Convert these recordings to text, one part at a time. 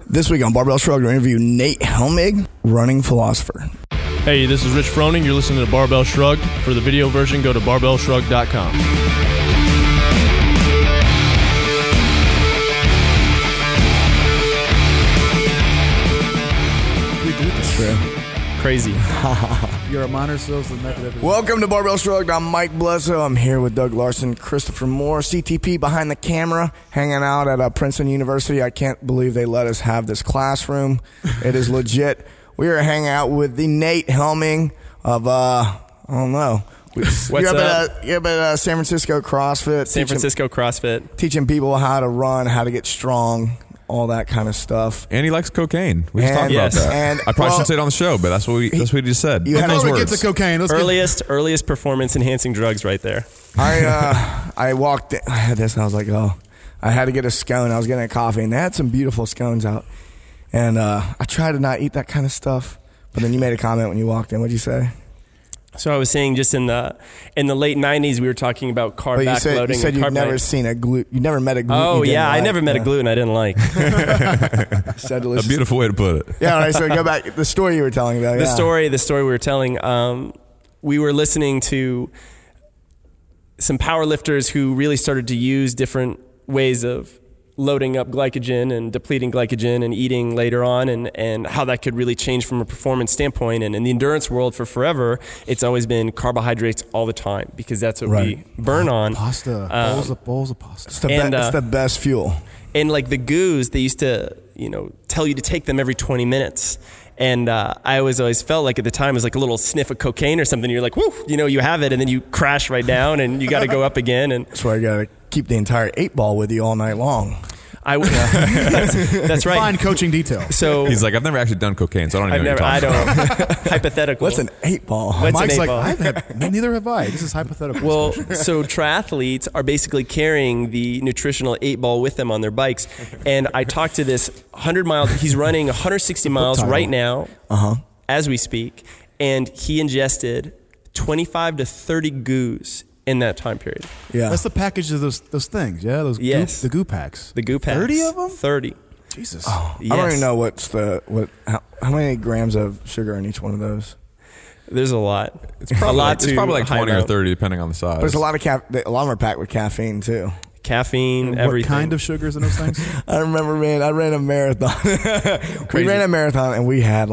This week on Barbell Shrug, we interview Nate Helmig, running philosopher. Hey, this is Rich Froning. You're listening to Barbell Shrug. For the video version, go to barbellshrug.com. We do this, true. Crazy. You're a minor cells the method of Welcome to Barbell Shrug. I'm Mike Blesso. I'm here with Doug Larson, Christopher Moore, CTP behind the camera, hanging out at Princeton University. I can't believe they let us have this classroom. It is legit. We are hanging out with the Nate Helmig of, I don't know. What's up? You're up at San Francisco CrossFit. San Francisco CrossFit. Teaching people how to run, how to get strong, all that kind of stuff. And he likes cocaine. We just talked about that. And, I probably shouldn't say it on the show, but that's what he just said. You had Before we those get to cocaine, let's Earliest performance enhancing drugs right there. I walked in, I had this and I was like, oh, I had to get a scone. I was getting a coffee and they had some beautiful scones out. And I try to not eat that kind of stuff. But then you made a comment when you walked in. What'd you say? So I was saying, just in the late '90s, we were talking about carb But backloading. you said and you've carb never diet. seen a gluten. You never met a gluten. Oh you yeah, didn't I like. never met a gluten I didn't like. Said A delicious. beautiful way to put it. Yeah, all right, so go back. The story you were telling about. The story we were telling. We were listening to some power lifters who really started to use different ways of loading up glycogen and depleting glycogen and eating later on, and how that could really change from a performance standpoint. And in the endurance world for forever, it's always been carbohydrates all the time because that's what we burn on. Pasta, bowls of pasta. It's the best fuel. And like the goos, they used to, tell you to take them every 20 minutes. And I always felt like at the time it was like a little sniff of cocaine or something. You're like, whoo, you have it, and then you crash right down, and you got to go up again. And That's why you got to keep the entire 8-ball with you all night long. That's right. Fine coaching detail. So He's like, I've never actually done cocaine, so I don't even know what you're talking about. Hypothetical. What's an 8-ball? What's Mike's an like, 8-ball? neither have I. This is hypothetical. Well, so triathletes are basically carrying the nutritional 8-ball with them on their bikes. And I talked to this 100-mile, he's running 160 miles right now as we speak. And he ingested 25 to 30 goos in that time period. Yeah. That's the package of those things, yeah? Yes. The goo packs. The goo packs. 30 of them? 30. Jesus. Yes. I don't even know how many grams of sugar in each one of those. There's a lot. It's probably like 20 highlight. or 30, depending on the size. But there's a lot of a lot of them are packed with caffeine too. Caffeine, What everything. kind of sugars in those things? I remember, man, I ran a marathon. We ran a marathon and we had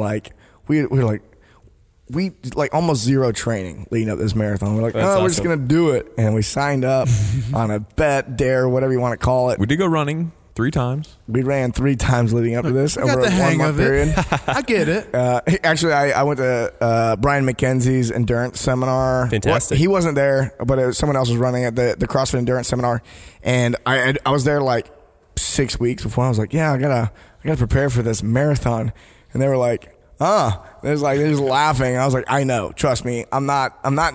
we almost zero training leading up to this marathon. We're like, That's we're just awesome. going to do it. And we signed up on a bet, dare, whatever you want to call it. We did go running 3 times. We ran 3 times leading up to this Got over the a hang 1 month of it. period. I get it. Actually, I went to Brian McKenzie's endurance seminar. Fantastic. Well, he wasn't there, but someone else was running at the CrossFit endurance seminar. And I was there like 6 weeks before. I was like, yeah, I gotta prepare for this marathon. And they were like, they're just laughing. I was like, I know, trust me. I know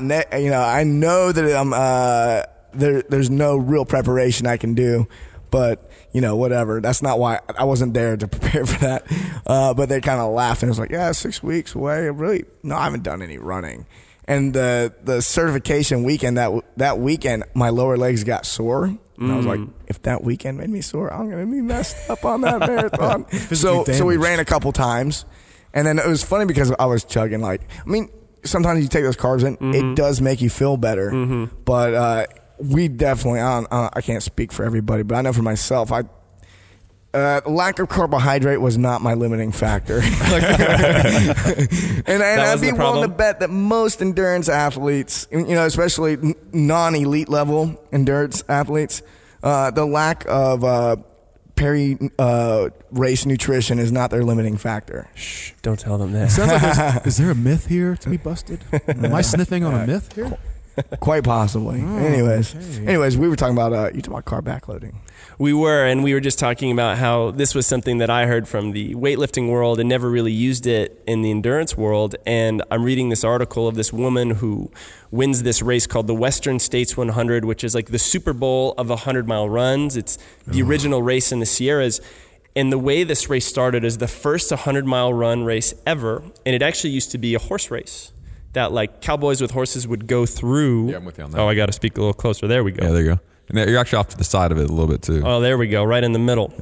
that there's no real preparation I can do, but whatever. That's not why I wasn't there to prepare for that. But they kind of laughed and it was like, yeah, 6 weeks away. I haven't done any running. And the certification weekend, that weekend, my lower legs got sore. And I was like, if that weekend made me sore, I'm going to be messed up on that marathon. So we ran a couple times. And then it was funny because I was chugging sometimes you take those carbs in, it does make you feel better. But we definitely, I can't speak for everybody, but I know for myself, lack of carbohydrate was not my limiting factor. and I'd be willing to bet that most endurance athletes, especially non-elite level endurance athletes, the lack of race nutrition is not their limiting factor. Shh, don't tell them that. Sounds like is there a myth here to be busted? Am I sniffing on a myth here? Quite possibly. Anyways, we were talking about carb backloading. We were just talking about how this was something that I heard from the weightlifting world and never really used it in the endurance world. And I'm reading this article of this woman who wins this race called the Western States 100, which is like the Super Bowl of 100-mile runs. It's the original race in the Sierras. And the way this race started is the first 100-mile run race ever. And it actually used to be a horse race that like cowboys with horses would go through. Yeah, I'm with you on that. Oh, I got to speak a little closer. There we go. Yeah, there you go. And you're actually off to the side of it a little bit too. Oh, there we go. Right in the middle. Yep.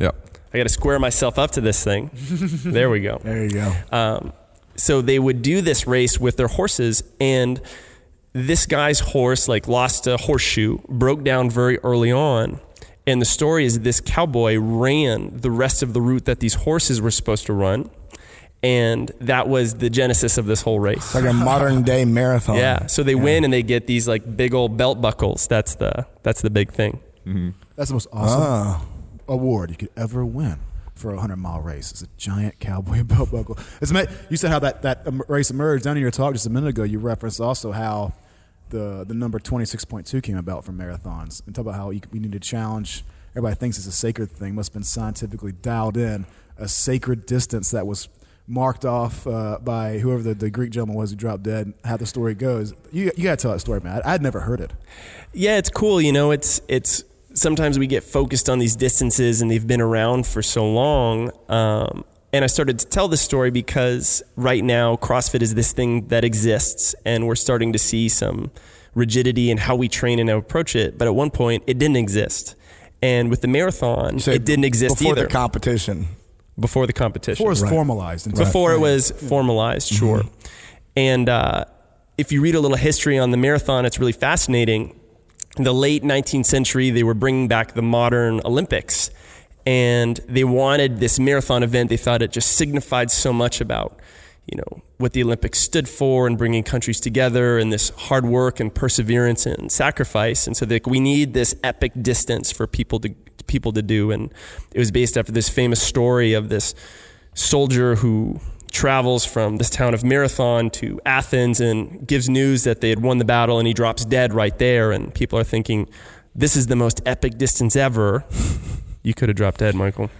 I got to square myself up to this thing. There we go. There you go. So they would do this race with their horses, and this guy's horse lost a horseshoe, broke down very early on. And the story is this cowboy ran the rest of the route that these horses were supposed to run. And that was the genesis of this whole race. It's like a modern day marathon. Yeah. So they win and they get these big old belt buckles. That's the big thing. Mm-hmm. That's the most awesome award you could ever win for a 100-mile race. It's a giant cowboy belt buckle. You said how that race emerged. Down in your talk just a minute ago, you referenced also how the number 26.2 came about from marathons, and talk about how we need to challenge. Everybody thinks it's a sacred thing. Must have been scientifically dialed in, a sacred distance that was marked off by whoever the Greek gentleman was who dropped dead. How the story goes, you got to tell that story, man. I'd never heard it. Yeah, it's cool. It's sometimes we get focused on these distances, and they've been around for so long. And I started to tell this story because right now CrossFit is this thing that exists, and we're starting to see some rigidity in how we train and approach it. But at one point, it didn't exist. And with the marathon, it didn't exist before either. Before the competition. Before it was formalized. Before it was formalized, sure. Mm-hmm. And if you read a little history on the marathon, it's really fascinating. In the late 19th century, they were bringing back the modern Olympics. And they wanted this marathon event. They thought it just signified so much about, what the Olympics stood for and bringing countries together and this hard work and perseverance and sacrifice. And so we need this epic distance for people to do. And it was based after this famous story of this soldier who travels from this town of Marathon to Athens and gives news that they had won the battle, and he drops dead right there. And people are thinking, this is the most epic distance ever. You could have dropped dead, Michael.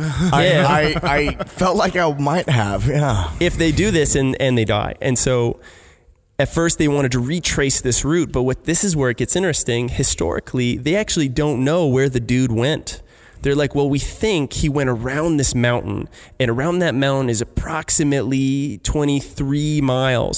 I felt like I might have, yeah. If they do this and they die. And so at first they wanted to retrace this route, but this is where it gets interesting. Historically, they actually don't know where the dude went. They're like, well, we think he went around this mountain, and around that mountain is approximately 22 miles.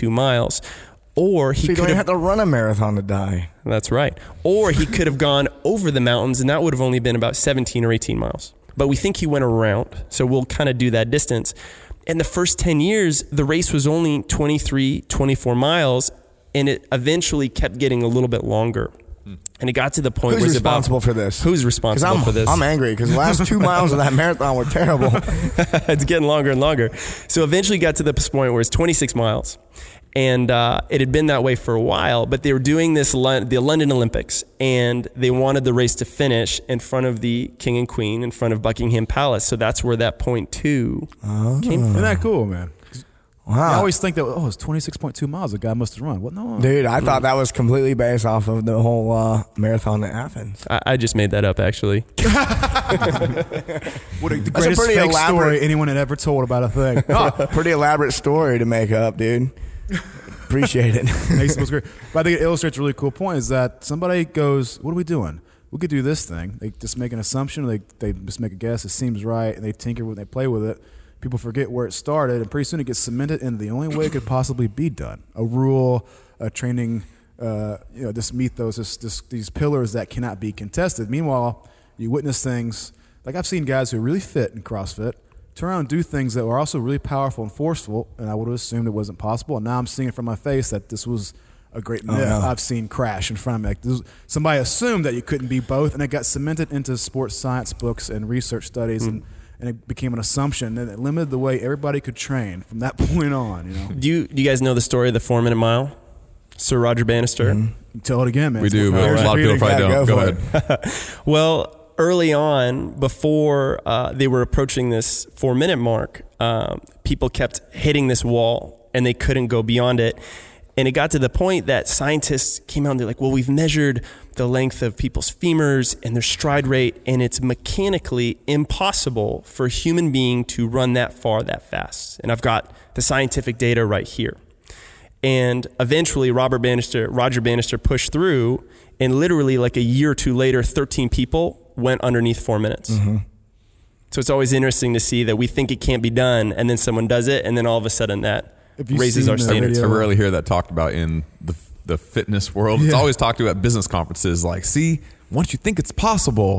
Or he don't have to run a marathon to die. That's right. Or he could have gone over the mountains, and that would have only been about 17 or 18 miles. But we think he went around, so we'll kind of do that distance. In the first 10 years, the race was only 23, 24 miles, and it eventually kept getting a little bit longer. And it got to the point where for this? Who's responsible for this? I'm angry because the last 2 miles of that marathon were terrible. It's getting longer and longer. So eventually got to the point where it's 26 miles. And it had been that way for a while, but they were doing the London Olympics, and they wanted the race to finish in front of the King and Queen, in front of Buckingham Palace. So that's where that 0.2 came from. Isn't that cool, man? Wow. I always think that, it's 26.2 miles the guy must have run. What? No. Dude, I thought that was completely based off of the whole marathon in Athens. I just made that up, actually. What the greatest fake story anyone had ever told about a thing. Pretty elaborate story to make up, dude. Appreciate it. Mason was great. But I think it illustrates a really cool point is that somebody goes, what are we doing? We could do this thing. They just make an assumption. They just make a guess. It seems right. And they tinker when they play with it. People forget where it started. And pretty soon it gets cemented into the only way it could possibly be done. A rule, a training, this mythos, these pillars that cannot be contested. Meanwhile, you witness things. Like I've seen guys who are really fit in CrossFit turn around and do things that were also really powerful and forceful, and I would have assumed it wasn't possible. And now I'm seeing it from my face that this was a great myth. I've seen crash in front of me. Somebody assumed that you couldn't be both, and it got cemented into sports science books and research studies, and it became an assumption, and it limited the way everybody could train from that point on. Do you guys know the story of the 4-minute mile? Sir Roger Bannister? Mm-hmm. Tell it again, man. We do, but a lot of people probably don't. Go ahead. Well, early on, before they were approaching this 4-minute mark, people kept hitting this wall, and they couldn't go beyond it. And it got to the point that scientists came out and they're like, well, we've measured the length of people's femurs and their stride rate, and it's mechanically impossible for a human being to run that far that fast. And I've got the scientific data right here. And eventually Roger Bannister pushed through, and literally like a year or two later, 13 people went underneath 4 minutes. Mm-hmm. So it's always interesting to see that we think it can't be done, and then someone does it, and then all of a sudden that raises our standards. I rarely hear that talked about in the fitness world. It's always talked about at business conferences, like, see, once you think it's possible,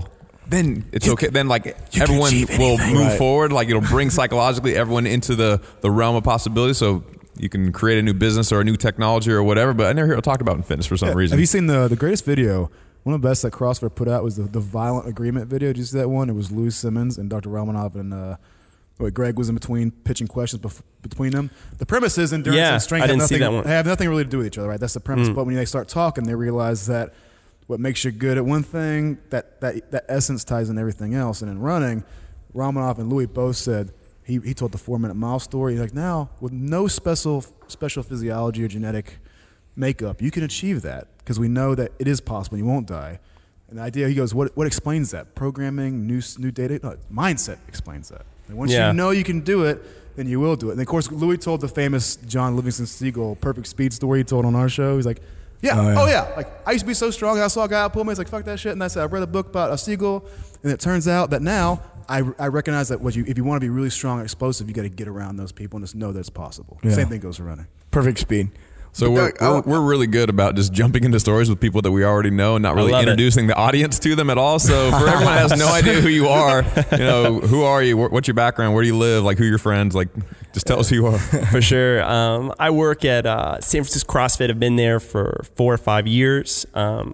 then it's okay. Then like everyone will move forward. Like it'll bring psychologically everyone into the realm of possibility. So you can create a new business or a new technology or whatever. But I never hear it talked about in fitness for some reason. Have you seen the greatest video? One of the best that CrossFit put out was the Violent Agreement video. Did you see that one? It was Louis Simmons and Dr. Romanov and Greg was in between pitching questions between them. The premise is endurance and strength have nothing really to do with each other, right? That's the premise. But when they start talking, they realize that what makes you good at one thing, that essence ties in everything else. And in running, Romanov and Louis both said, he told the 4-minute mile story. He's like, now with no special physiology or genetic makeup, you can achieve that because we know that it is possible. You won't die. And the idea, he goes, what explains that? Programming, new data, mindset explains that. And once you know you can do it, then you will do it. And of course, Louis told the famous John Livingston Seagull perfect speed story he told on our show. He's like, like I used to be so strong. I saw a guy pull me. He's like, fuck that shit. And I said, I read a book about a seagull, and it turns out that now I recognize that if you want to be really strong and explosive, you got to get around those people and just know that it's possible. Yeah. Same thing goes for running. Perfect speed. So we're really good about just jumping into stories with people that we already know and not really introducing the audience to them at all. So for everyone that has no idea who you are, who are you? What's your background? Where do you live? Like, who are your friends? Like, just tell us who you are. For sure. I work at San Francisco CrossFit. I've been there for 4 or 5 years.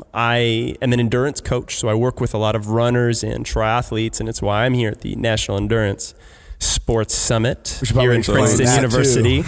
I am an endurance coach, so I work with a lot of runners and triathletes, and it's why I'm here at the National Endurance Sports Summit here in Princeton University.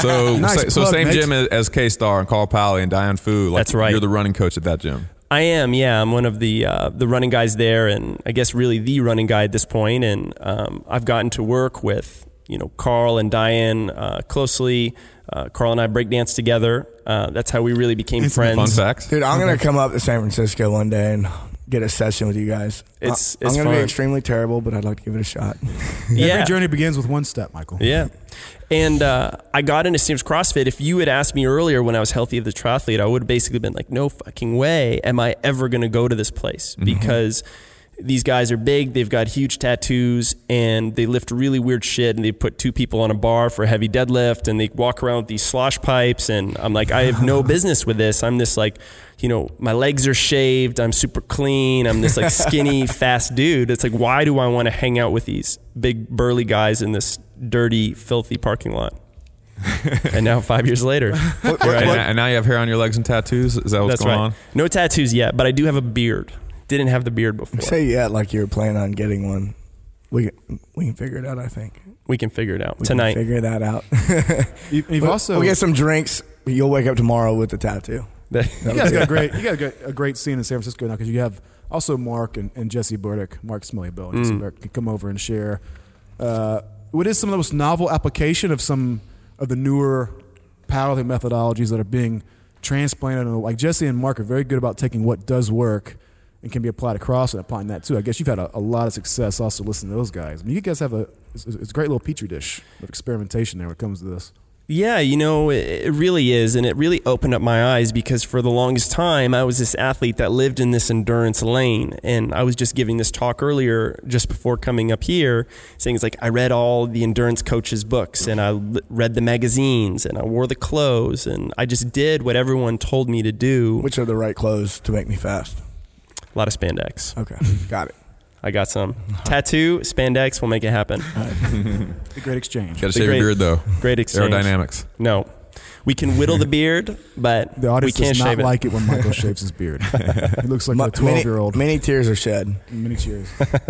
So same gym as K-Star and Carl Pally and Diane Fu. Like, that's right. You're the running coach at that gym. I am, yeah. I'm one of the running guys there, and I guess really the running guy at this point. And I've gotten to work with Carl and Diane closely. Carl and I breakdance together. That's how we really became friends. Fun facts, dude. I'm gonna come up to San Francisco one day and get a session with you guys. It's I'm going to be extremely terrible, but I'd like to give it a shot. Every journey begins with one step, Michael. Yeah. And I got into Steve's CrossFit. If you had asked me earlier when I was healthy as a triathlete, I would have basically been like, no fucking way am I ever going to go to this place. Because these guys are big, they've got huge tattoos, and they lift really weird shit, and they put 2 people on a bar for a heavy deadlift, and they walk around with these slosh pipes, and I'm like, I have no business with this. I'm this like, my legs are shaved, I'm super clean, I'm this like skinny, fast dude. It's like, why do I want to hang out with these big burly guys in this dirty, filthy parking lot? And now 5 years later. And now you have hair on your legs and tattoos? Is that what's going on? No tattoos yet, but I do have a beard. Didn't have the beard before. Say like you're planning on getting one. We can figure it out, I think. We can figure it out tonight. Figure that out. We'll get some drinks. You'll wake up tomorrow with the tattoo. You guys got a great scene in San Francisco now because you have also Mark and Jesse Burdick, Mark Smiley-Bill, and Jesse Burdick can come over and share. What is some of the most novel application of some of the newer powerlifting methodologies that are being transplanted? Like Jesse and Mark are very good about taking what does work and can be applied across and applying that too. I guess you've had a lot of success also listening to those guys. I mean, you guys have it's a great little petri dish of experimentation there when it comes to this. Yeah, it really is, and it really opened up my eyes because for the longest time, I was this athlete that lived in this endurance lane, and I was just giving this talk earlier, just before coming up here, saying it's like I read all the endurance coaches' books, and I read the magazines, and I wore the clothes, and I just did what everyone told me to do. Which are the right clothes to make me fast? A lot of spandex. Okay, got it. I got some. Tattoo, spandex, will make it happen. A great exchange. Got to shave your beard, though. Great exchange. Aerodynamics. No. We can whittle the beard, but the audience we can't does shave not like it when Michael shaves his beard. He looks like a 12-year-old. Many tears are shed. Many tears.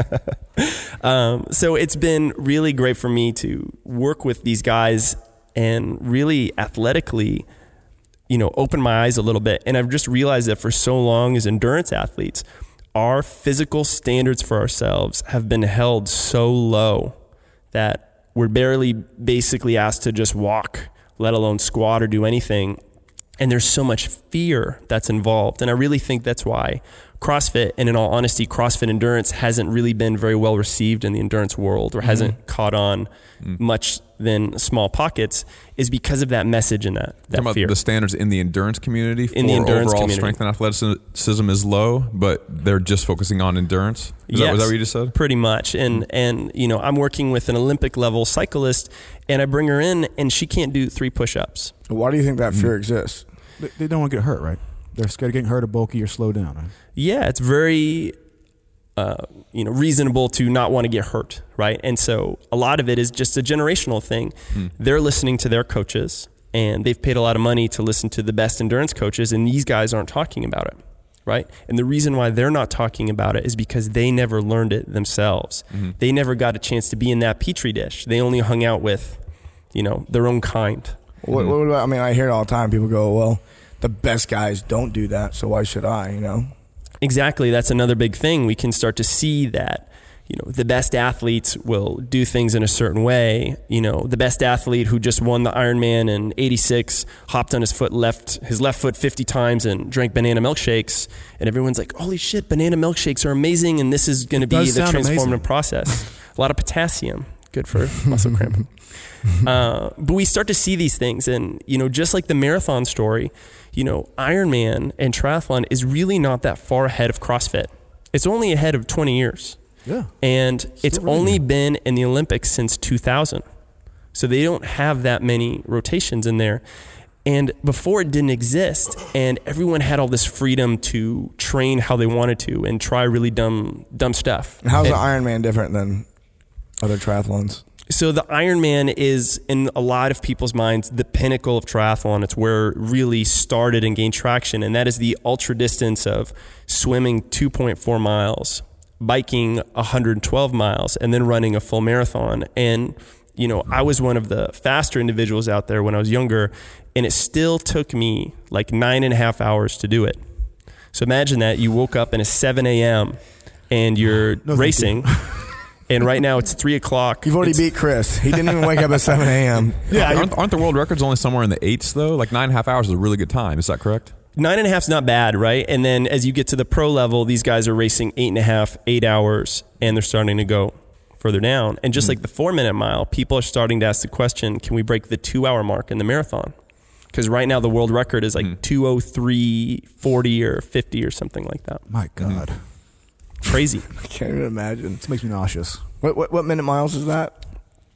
So it's been really great for me to work with these guys and really athletically, open my eyes a little bit. And I've just realized that for so long as endurance athletes, our physical standards for ourselves have been held so low that we're barely basically asked to just walk, let alone squat or do anything. And there's so much fear that's involved. And I really think that's why CrossFit, and in all honesty, CrossFit endurance hasn't really been very well received in the endurance world or hasn't caught on much than small pockets, is because of that message and that fear. The standards in the endurance community for overall strength and athleticism is low, but they're just focusing on endurance? Was that what you just said? Pretty much. And I'm working with an Olympic level cyclist, and I bring her in, and she can't do 3 push-ups. Why do you think that fear exists? They don't want to get hurt, right? They're scared of getting hurt or bulky or slow down, right? Yeah, it's very reasonable to not want to get hurt, right? And so a lot of it is just a generational thing. They're listening to their coaches, and they've paid a lot of money to listen to the best endurance coaches, and these guys aren't talking about it, right? And the reason why they're not talking about it is because they never learned it themselves. They never got a chance to be in that petri dish. They only hung out with, their own kind. What about, I mean, I hear it all the time. People go, well, the best guys don't do that, so why should I, Exactly. That's another big thing. We can start to see that, the best athletes will do things in a certain way. The best athlete who just won the Ironman in '86 hopped on his left foot 50 times and drank banana milkshakes. And everyone's like, holy shit, banana milkshakes are amazing. And this is going to be the transformative process. A lot of potassium. Good for muscle cramping. But we start to see these things. And, just like the marathon story, Ironman and triathlon is really not that far ahead of CrossFit. It's only ahead of 20 years. Yeah. And it's only been in the Olympics since 2000. So they don't have that many rotations in there. And before it didn't exist, and everyone had all this freedom to train how they wanted to and try really dumb stuff. And how's the Ironman different than other triathlons? So the Ironman is, in a lot of people's minds, the pinnacle of triathlon. It's where it really started and gained traction. And that is the ultra distance of swimming 2.4 miles, biking 112 miles, and then running a full marathon. And, I was one of the faster individuals out there when I was younger, and it still took me like 9.5 hours to do it. So imagine that you woke up and it's 7 a.m. and you're racing. And right now it's 3 o'clock. You've already beat Chris. He didn't even wake up at 7 a.m. Yeah, aren't the world records only somewhere in the 8s though? Like 9.5 hours is a really good time. Is that correct? 9.5 is not bad, right? And then as you get to the pro level, these guys are racing 8.5, 8 hours, and they're starting to go further down. And just like the 4-minute mile, people are starting to ask the question, can we break the 2-hour mark in the marathon? Because right now the world record is like 2:03:40 or 50 or something like that. My God. Crazy. I can't even imagine. This makes me nauseous. What minute miles is that?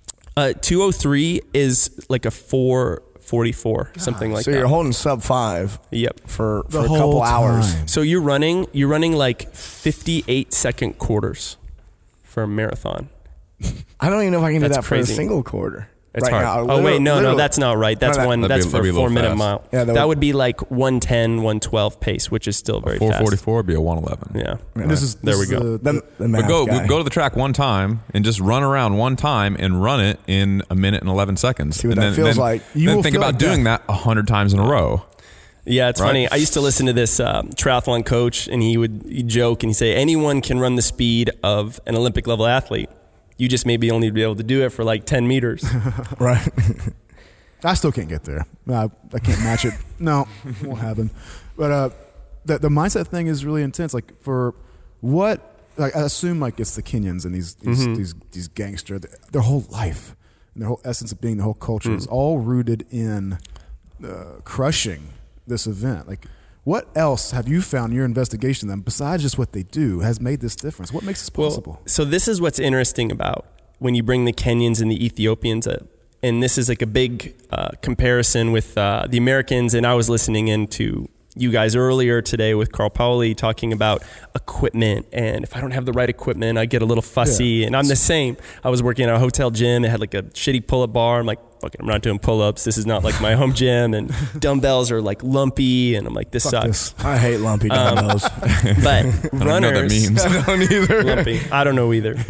2:03 is like a 4:44, something like that. So you're holding sub 5. Yep. For a couple hours. So you're running like 58-second quarters for a marathon. I don't even know if I can do that crazy. for a single quarter. It's right hard. Now. No, that's not right. That's for a 4-minute mile. Yeah, that would be like 110, 112 pace, which is still very fast. 4:44 would be a 1:11. Yeah. There we go. The go to the track one time and just run around one time and run it in 1 minute and 11 seconds. See what that feels like. Then think about doing that 100 times in a row. Yeah, it's funny. I used to listen to this triathlon coach, and he'd joke and he'd say, anyone can run the speed of an Olympic level athlete. You just maybe only be able to do it for like 10 meters. Right. I still can't get there. I can't match it. No, won't happen. But the mindset thing is really intense. Like for what, like I assume like it's the Kenyans and these gangsters. Their whole life and their whole essence of being, the whole culture is all rooted in crushing this event. Like, what else have you found in your investigation of them, besides just what they do, has made this difference? What makes this possible? Well, so this is what's interesting about when you bring the Kenyans and the Ethiopians up. And this is like a big comparison with the Americans. And I was listening into you guys earlier today with Carl Paoli talking about equipment. And if I don't have the right equipment, I get a little fussy. Yeah. And I'm the same. I was working at a hotel gym. It had like a shitty pull-up bar. I'm like, fuck it, I'm not doing pull-ups. This is not like my home gym. And dumbbells are like lumpy. And I'm like, this sucks. I hate lumpy dumbbells. But runners. I don't know what that means. I don't either. Lumpy. I don't know either.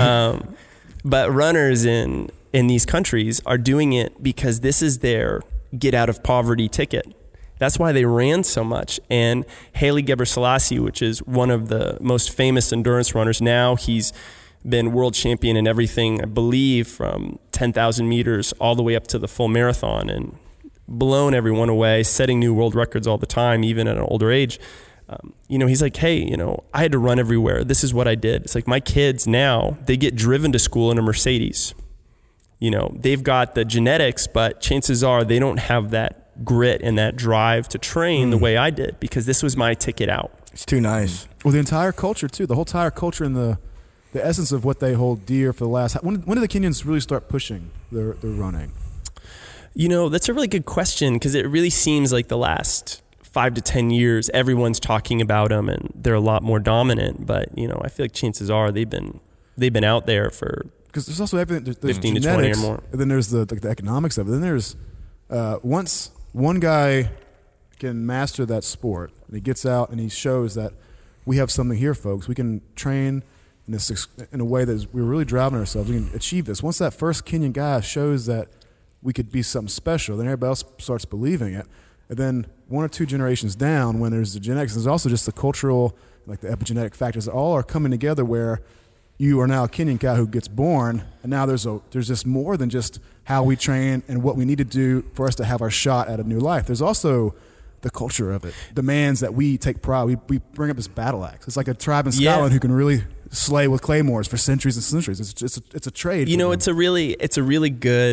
But runners in these countries are doing it because this is their get out of poverty ticket. That's why they ran so much. And Haile Gebrselassie, which is one of the most famous endurance runners now, he's been world champion in everything, I believe, from 10,000 meters all the way up to the full marathon, and blown everyone away, setting new world records all the time, even at an older age. He's like, hey, I had to run everywhere. This is what I did. It's like my kids now, they get driven to school in a Mercedes. They've got the genetics, but chances are they don't have that grit and that drive to train the way I did, because this was my ticket out. It's too nice. Well, the entire culture too, the whole entire culture and the essence of what they hold dear for the last. When did the Kenyans really start pushing their running? That's a really good question, because it really seems like the last 5 to 10 years, everyone's talking about them and they're a lot more dominant. But, I feel like chances are they've been out there for, because there's also everything. There's 15 to genetics, 20 or more. And then there's the economics of it. Then there's once one guy can master that sport and he gets out and he shows that we have something here, folks. We can train in a way that we're really driving ourselves. We can achieve this. Once that first Kenyan guy shows that we could be something special, then everybody else starts believing it. And then 1 or 2 generations down, when there's the genetics, there's also just the cultural, like the epigenetic factors that all are coming together where you are now a Kenyan guy who gets born, and now there's just more than just how we train and what we need to do for us to have our shot at a new life. There's also the culture of it demands that we take pride. We bring up this battle axe. It's like a tribe in Scotland who can really slay with claymores for centuries and centuries. It's a trade. It's a really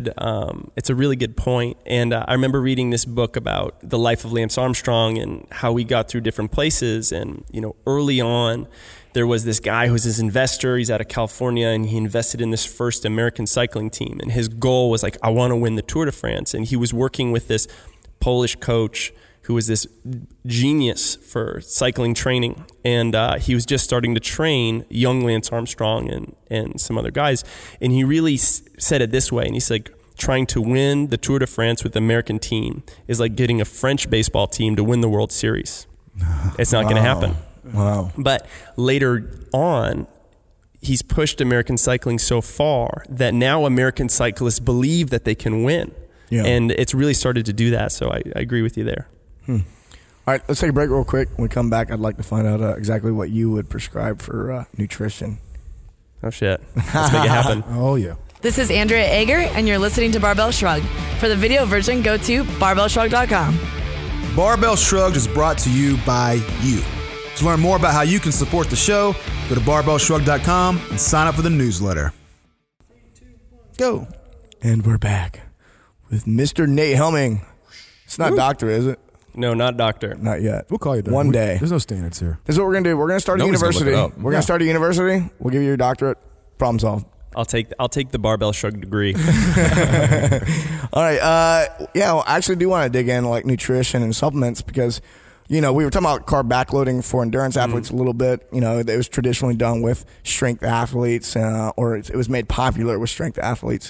good point. And I remember reading this book about the life of Lance Armstrong and how we got through different places. And early on, there was this guy who's this investor. He's out of California, and he invested in this first American cycling team. And his goal was like, I want to win the Tour de France. And he was working with this Polish coach who was this genius for cycling training. And he was just starting to train young Lance Armstrong and some other guys. And he really said it this way. And he's like, trying to win the Tour de France with the American team is like getting a French baseball team to win the World Series. It's not going to happen. Wow. But later on, he's pushed American cycling so far that now American cyclists believe that they can win. Yeah. And it's really started to do that. So I agree with you there. All right, let's take a break real quick. When we come back, I'd like to find out exactly what you would prescribe for nutrition. Oh, shit. Let's make it happen. Oh, yeah. This is Andrea Ager, and you're listening to Barbell Shrugged. For the video version, go to barbellshrugged.com. Barbell Shrugged is brought to you by you. To learn more about how you can support the show, go to barbellshrugged.com and sign up for the newsletter. Go. And we're back with Mr. Nate Helming. It's not doctor, is it? No, not doctor. Not yet. We'll call you doctor. One day. There's no standards here. This is what we're going to do. We're going to start a university. We're going to start a university. We'll give you your doctorate. Problem solved. I'll take the Barbell Shrugged degree. All right. I actually do want to dig in like nutrition and supplements because, we were talking about carb backloading for endurance athletes a little bit. It was traditionally done with strength athletes or it was made popular with strength athletes.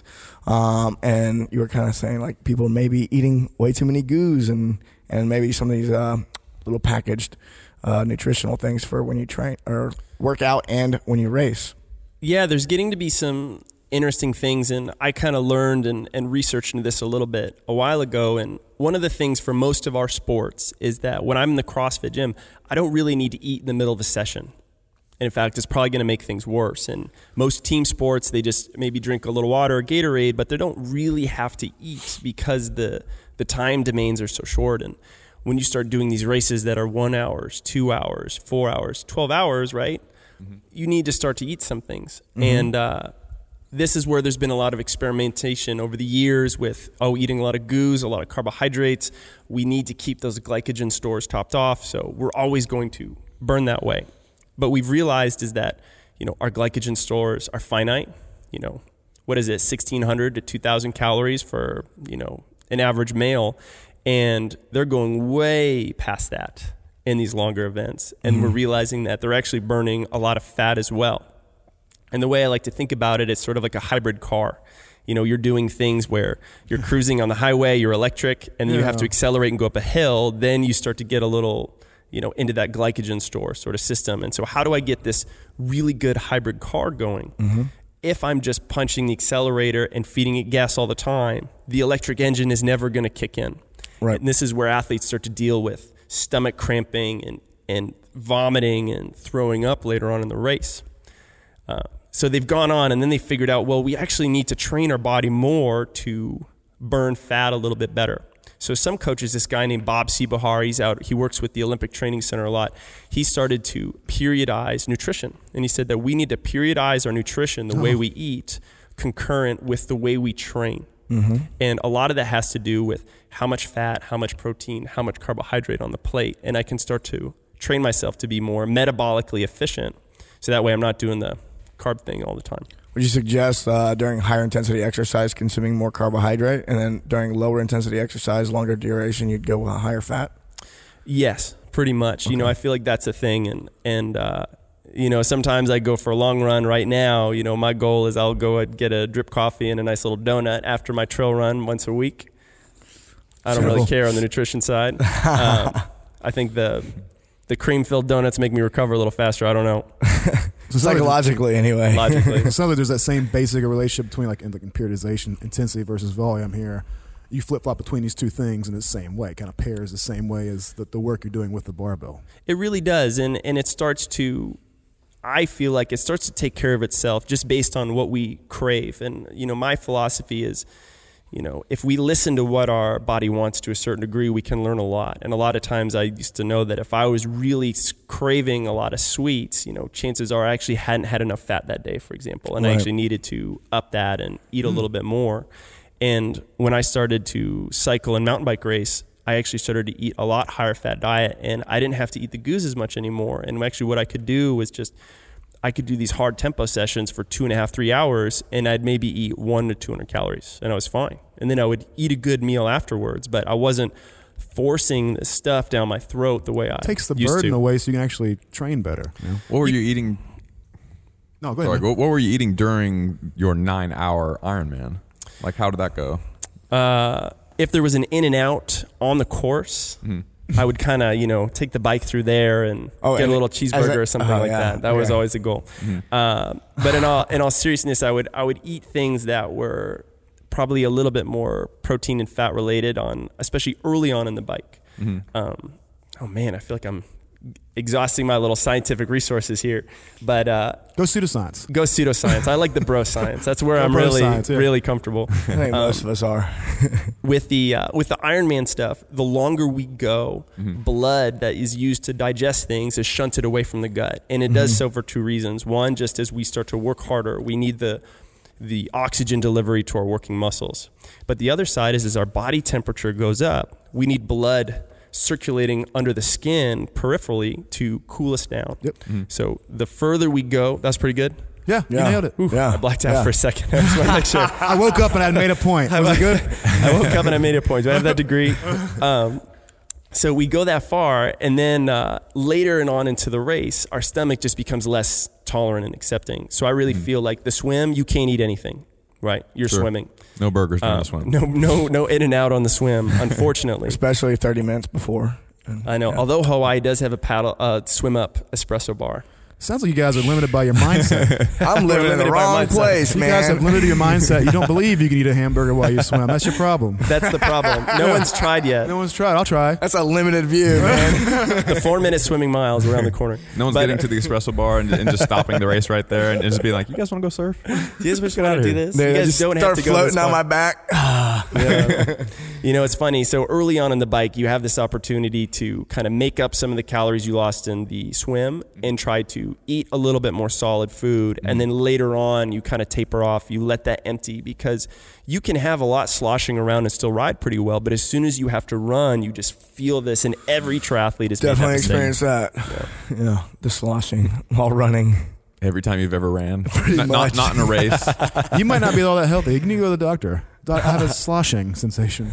And you were kind of saying like people may be eating way too many goos and maybe some of these little packaged nutritional things for when you train or work out and when you race. Yeah, there's getting to be some interesting things, and I kind of learned and researched into this a little bit a while ago. And one of the things for most of our sports is that when I'm in the CrossFit gym, I don't really need to eat in the middle of a session. And in fact, it's probably going to make things worse. And most team sports, they just maybe drink a little water or Gatorade, but they don't really have to eat because the time domains are so short. And when you start doing these races that are 1 hour, 2 hours, 4 hours, 12 hours, right? Mm-hmm. You need to start to eat some things. Mm-hmm. And this is where there's been a lot of experimentation over the years with, eating a lot of goos, a lot of carbohydrates. We need to keep those glycogen stores topped off. So we're always going to burn that way. But we've realized is that, our glycogen stores are finite. What is it, 1,600 to 2,000 calories for, an average male. And they're going way past that in these longer events. And we're realizing that they're actually burning a lot of fat as well. And the way I like to think about it, it's sort of like a hybrid car. You're doing things where you're cruising on the highway, you're electric, and then you have to accelerate and go up a hill. Then you start to get a little, into that glycogen store sort of system. And so how do I get this really good hybrid car going? Mm-hmm. If I'm just punching the accelerator and feeding it gas all the time, the electric engine is never going to kick in. Right. And this is where athletes start to deal with stomach cramping and vomiting and throwing up later on in the race. So they've gone on and then they figured out, we actually need to train our body more to burn fat a little bit better. So some coaches, this guy named Bob Sebahar, he works with the Olympic Training Center a lot. He started to periodize nutrition. And he said that we need to periodize our nutrition, the way we eat, concurrent with the way we train. Mm-hmm. And a lot of that has to do with how much fat, how much protein, how much carbohydrate on the plate. And I can start to train myself to be more metabolically efficient. So that way I'm not doing the carb thing all the time. Would you suggest during higher intensity exercise consuming more carbohydrate, and then during lower intensity exercise, longer duration, you'd go with a higher fat? Yes, pretty much. Okay. I feel like that's a thing. And sometimes I go for a long run. Right now, my goal is I'll go and get a drip coffee and a nice little donut after my trail run once a week. I don't really care on the nutrition side. I think the cream-filled donuts make me recover a little faster. I don't know. Psychologically, anyway. Logically. It sounds like there's that same basic relationship between in periodization, intensity versus volume here. You flip-flop between these two things in the same way, kind of pairs the same way as the work you're doing with the barbell. It really does, and it starts to, I feel like it starts to take care of itself just based on what we crave. And, my philosophy is, if we listen to what our body wants to a certain degree, we can learn a lot. And a lot of times I used to know that if I was really craving a lot of sweets, chances are I actually hadn't had enough fat that day, for example, and I actually needed to up that and eat a little bit more. And when I started to cycle and mountain bike race, I actually started to eat a lot higher fat diet, and I didn't have to eat the goose as much anymore. And actually what I could do was I could do these hard tempo sessions for 2.5, 3 hours, and I'd maybe eat 100 to 200 calories, and I was fine. And then I would eat a good meal afterwards, but I wasn't forcing the stuff down my throat the way I takes the used burden to. away so you can actually train better. What were you eating? No, go ahead. Sorry, what were you eating during your 9-hour Ironman? Like, how did that go? If there was an in and out on the course, I would kind of, take the bike through there and get a little cheeseburger or something like that. That was always a goal. But in all seriousness, I would eat things that were probably a little bit more protein and fat related especially early on in the bike. Oh man, I feel like I'm exhausting my little scientific resources here, but go pseudoscience. Go pseudoscience. I like the bro science. That's where I'm really comfortable. I think most of us are. With the Ironman stuff, the longer we go, blood that is used to digest things is shunted away from the gut, and it does so for two reasons. One, just as we start to work harder, we need the oxygen delivery to our working muscles. But the other side is as our body temperature goes up, we need blood circulating under the skin peripherally to cool us down. Yep. So the further we go, that's pretty good. Yeah, you nailed it. I blacked out for a second. I just want to make sure. I woke up and I made a point. Was it good? I woke up and I made a point. Do I have that degree? So we go that far, and then later and on into the race, our stomach just becomes less tolerant and accepting. So I really feel like the swim, you can't eat anything, right? You're swimming. No burgers during the swim. No in and out on the swim, unfortunately. Especially 30 minutes before. I know. Although Hawaii does have a swim up espresso bar. Sounds like you guys are limited by your mindset. I'm living in the wrong place, man. You guys have limited your mindset. You don't believe you can eat a hamburger while you swim. That's your problem. That's the problem. No one's tried yet. No one's tried. I'll try. That's a limited view, man. The 4-minute swimming miles around the corner. No one's getting to the espresso bar and just stopping the race right there and just being like, you guys want to go surf? You guys want to do this? Dude, you guys just don't start have to go floating on my back. Yeah. It's funny. So early on in the bike, you have this opportunity to kind of make up some of the calories you lost in the swim and try to eat a little bit more solid food. And then later on, you kind of taper off. You let that empty because you can have a lot sloshing around and still ride pretty well. But as soon as you have to run, you just feel this. And every triathlete has definitely experienced that. Yeah, the sloshing while running. Every time you've ever ran, much. not in a race. You might not be all that healthy. You need to go to the doctor. I have a sloshing sensation.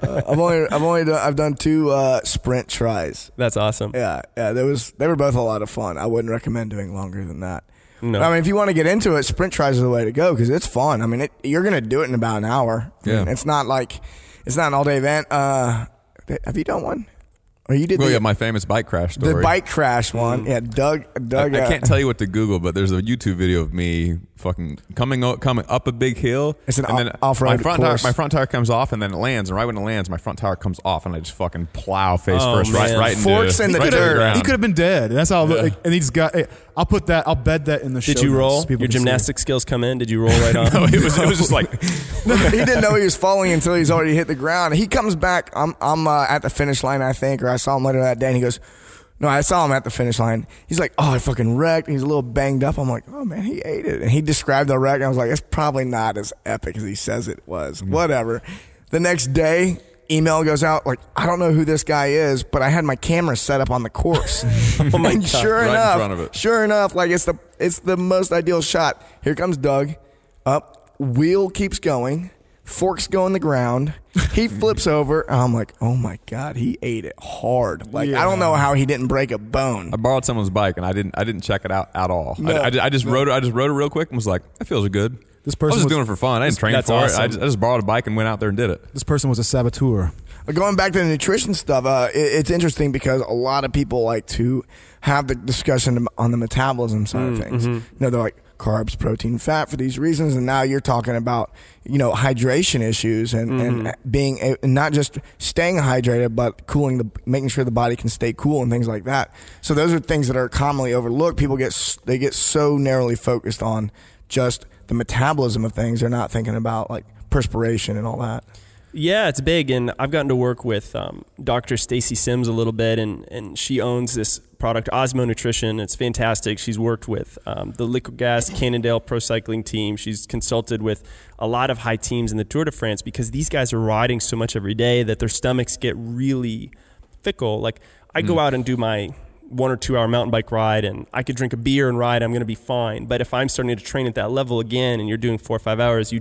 I've done 2 sprint tries. That's awesome. Yeah. They were both a lot of fun. I wouldn't recommend doing longer than that. No. But, I mean, if you want to get into it, sprint tries are the way to go because it's fun. I mean, you're going to do it in about an hour. Yeah. It's not an all day event. Have you done one? Or you did my famous bike crash story. The bike crash one. Yeah, Doug. I can't tell you what to Google, but there's a YouTube video of me fucking coming up a big hill. It's an off-road course. My front tire comes off, and then it lands. And right when it lands, my front tire comes off, and I just fucking plow face first right into forks in the dirt. He could have been dead. That's how. And he just got. I'll bed that in the show. Did you roll? Your gymnastic skills come in. Did you roll right on? No, it was just like he didn't know he was falling until he's already hit the ground. He comes back. I'm at the finish line, I think, or I saw him later that day, and he goes, no, I saw him at the finish line. He's like, I fucking wrecked. He's a little banged up. I'm like, oh, man, he ate it. And he described the wreck. And I was like, it's probably not as epic as he says it was. Whatever. The next day, email goes out. Like, I don't know who this guy is, but I had my camera set up on the course. Oh, my God. Sure enough, like it's the most ideal shot. Here comes Doug. Up. Wheel keeps going. Forks go in the ground. He flips over. And I'm like, oh my God, he ate it hard. Like, I don't know how he didn't break a bone. I borrowed someone's bike and I didn't check it out at all. No. I just rode it real quick and was like, that feels good. This I person was just doing it for fun. I didn't train for it. I just borrowed a bike and went out there and did it. This person was a saboteur. Going back to the nutrition stuff, it's interesting because a lot of people like to have the discussion on the metabolism side of things. You know, they're like carbs, protein, fat for these reasons, and now you're talking about, you know, hydration issues and being not just staying hydrated, but making sure the body can stay cool and things like that. So those are things that are commonly overlooked. People get so narrowly focused on just the metabolism of things. They're not thinking about like perspiration and all that. Yeah, it's big, and I've gotten to work with Dr. Stacy Sims a little bit, and she owns this product, Osmo Nutrition. It's fantastic. She's worked with the Liquid Gas Cannondale Pro Cycling team. She's consulted with a lot of high teams in the Tour de France because these guys are riding so much every day that their stomachs get really fickle. Like, I go out and do my 1 or 2 hour mountain bike ride, and I could drink a beer and ride, I'm going to be fine. But if I'm starting to train at that level again and you're doing 4 or 5 hours,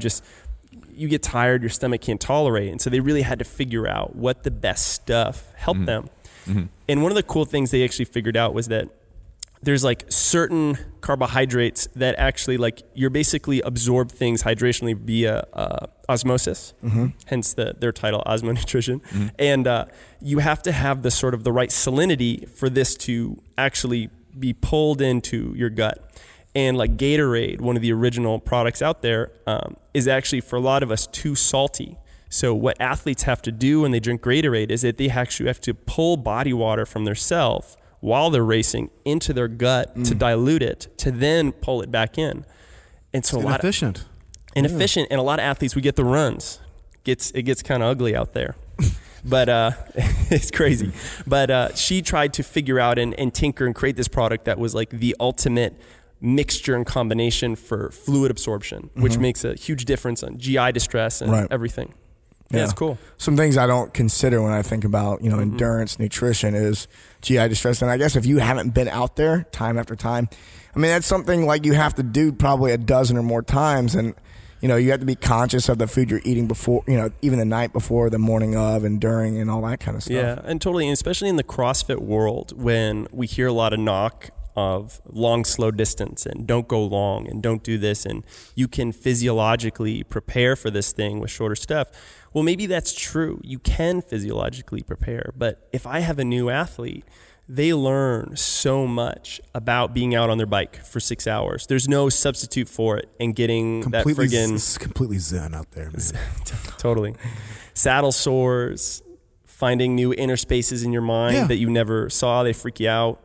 you get tired, your stomach can't tolerate. And so they really had to figure out what the best stuff helped them. And one of the cool things they actually figured out was that there's like certain carbohydrates that actually, like, you're basically absorb things hydrationally via osmosis, hence their title, Osmo Nutrition. And you have to have the sort of the right salinity for this to actually be pulled into your gut. And like Gatorade, one of the original products out there, is actually for a lot of us too salty. So what athletes have to do when they drink Gatorade is that they actually have to pull body water from their self while they're racing into their gut to dilute it, to then pull it back in. And so Inefficient. And a lot of athletes, we get the runs. It gets kind of ugly out there. But it's crazy. But she tried to figure out and tinker and create this product that was like the ultimate mixture and combination for fluid absorption, which makes a huge difference on GI distress and everything. Yeah, it's cool. Some things I don't consider when I think about, you know, endurance nutrition is GI distress. And I guess if you haven't been out there time after time, I mean, that's something like you have to do probably a dozen or more times. And, you know, you have to be conscious of the food you're eating before, you know, even the night before, the morning of, and during, and all that kind of stuff. Yeah, and totally, and especially in the CrossFit world, when we hear a lot of knock of long, slow distance and don't go long and don't do this, and you can physiologically prepare for this thing with shorter stuff. Well, maybe that's true. You can physiologically prepare. But if I have a new athlete, they learn so much about being out on their bike for 6 hours. There's no substitute for it, and getting it's completely zen out there, man. Totally. Saddle sores, finding new inner spaces in your mind that you never saw, they freak you out.